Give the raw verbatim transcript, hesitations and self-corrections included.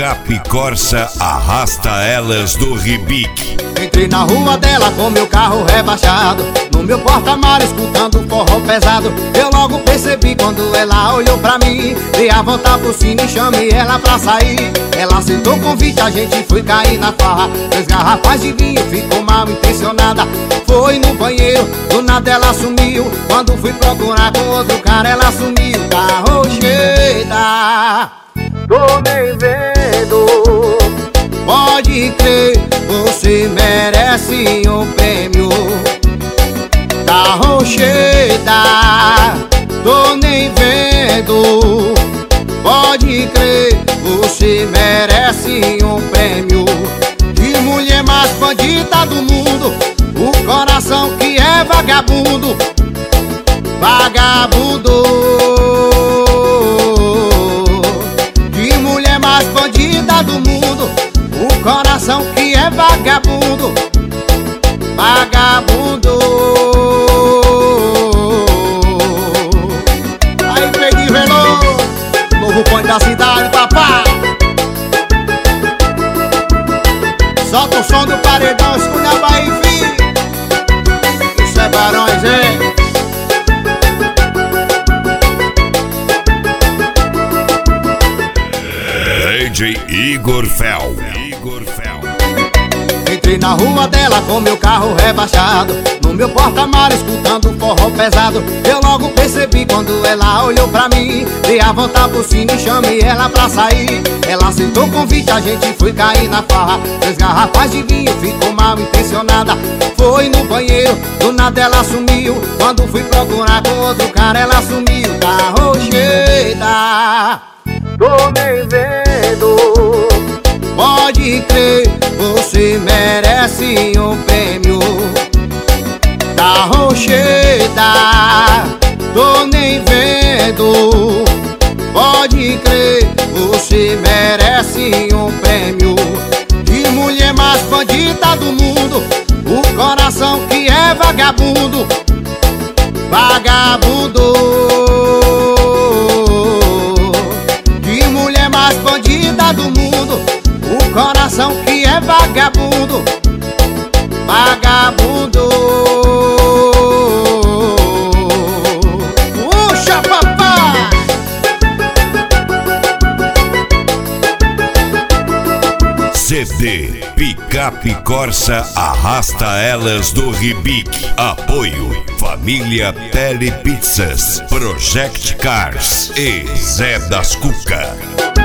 Picape Corsa arrasta elas do Ribic. Entrei na rua dela com meu carro rebaixado, no meu porta-malas escutando forró pesado. Eu logo percebi quando ela olhou pra mim, dei a volta por cima e chamei ela pra sair. Ela aceitou o convite, a gente foi cair na farra. Três garrafas de vinho, ficou mal intencionada. Foi no banheiro, do nada ela sumiu. Quando fui procurar com outro cara, ela sumiu. Tá rocheda, tô nem vendo. Pode crer, você merece um prêmio. Tá rocheda, tô nem vendo. Pode crer, você merece um prêmio. Que mulher mais bandida do mundo, o coração que é vagabundo. Vagabundo. Que mulher mais bandida do mundo, o coração que é vagabundo. Vagabundo. Aí, Pedro Veloso, novo ponto da cidade, papá. Solta o som do paredão, escuta a Bahia, filho. Isso é Barões, hein? D J Igor Fel. Igor Fel. Entrei na rua dela com meu carro rebaixado, no meu porta-malas escutando forró pesado. Eu logo percebi quando ela olhou pra mim, dei a volta por cima e chamei ela pra sair. Ela aceitou o convite, a gente foi cair na farra. Três garrafas de vinho, ficou mal intencionada. Foi no banheiro, do nada ela sumiu. Quando fui procurar com outro cara, ela sumiu. Tá rocheda, tô nem vendo. Pode crer, você merece um prêmio. Tá rocheda, tô nem vendo. Pode crer, você merece um prêmio. Que mulher mais bandida do mundo, o coração que é vagabundo. Vagabundo. Que mulher mais bandida do mundo, o coração que é vagabundo. Vagabundo. Puxa, papá! C D Picape Corsa arrasta elas do Ribic. Apoio Família Tele Pizzas, Project Cars e Zé das Cuca.